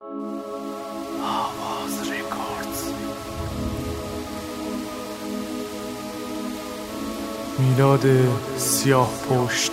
میلاد سیاه پشت.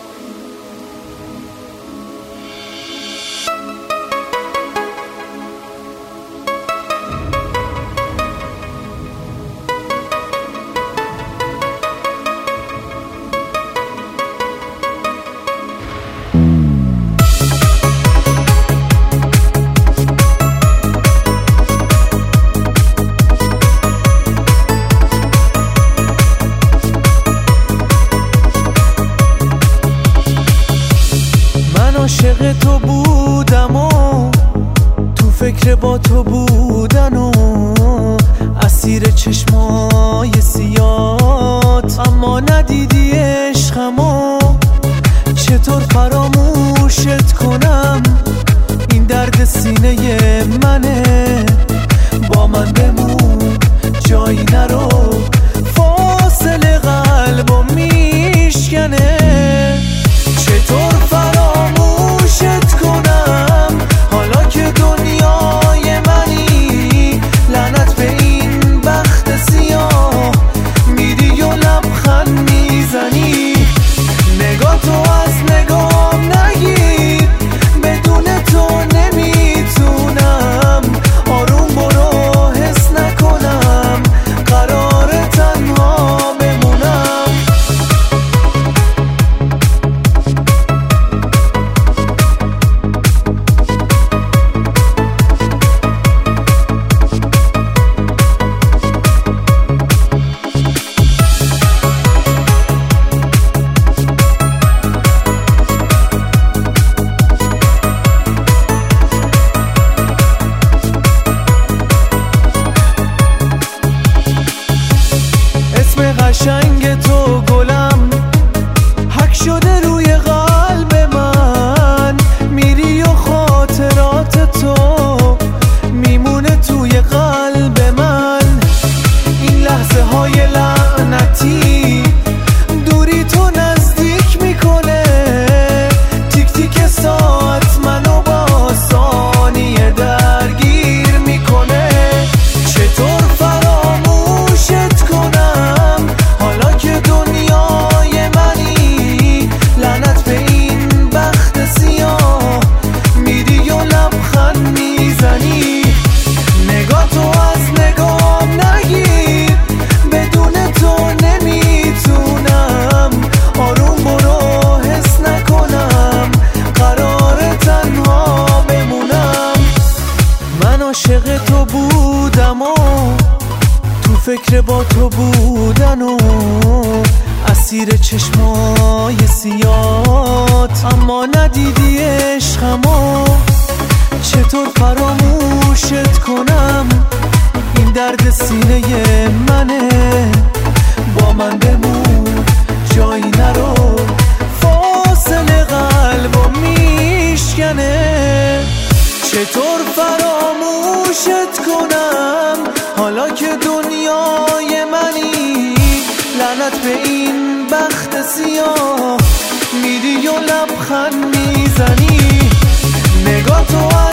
عاشق تو بودم و تو فکر با تو بودن و اسیر چشمای سیات، اما ندیدی عشقمو. چطور فراموشت کنم؟ این درد سینه منه، با من بمون جایی نرو، فاصله قلبو میشکنه. چطور فراموشت کنم حالا که دنیای منی؟ لعنت به این بخت سیاه، میری و لبخند میزنی. نگاه تو از نگام نگیر، بدون تو نمیتونم آروم برو، حس نکنم قرار تنها بمونم. قشنگ تو گلم حک شده روی قلب من، میری و خاطرات تو میمونه توی قلب من. این لحظه های لعنتی دوری تو نزدیک میکنه، تیک تیک ساعت منو با ثانیه درگیر میکنه. چطور فراموشت کنم حالا که دنیای منی؟ لعنت به این بخت سیاه، میری و لبخند میزنی. نگاه تو از نگام نگیر، بدون تو نمیتونم آروم برو، حس نکنم قرار تنها بمونم. من عاشق تو بودم و تو فکر با تو بودن و اسیر چشمای سیات، اما ندیدی عشقمو. چطور فراموشت کنم؟ این درد سینه منه، با من بمون جایی نرو، فاصله قلبو میشکنه. چطور فراموشت کنم حالا که دنیای منی؟ لعنت به این بخت سیاه، میری و لبخند میزنی. نگاه تو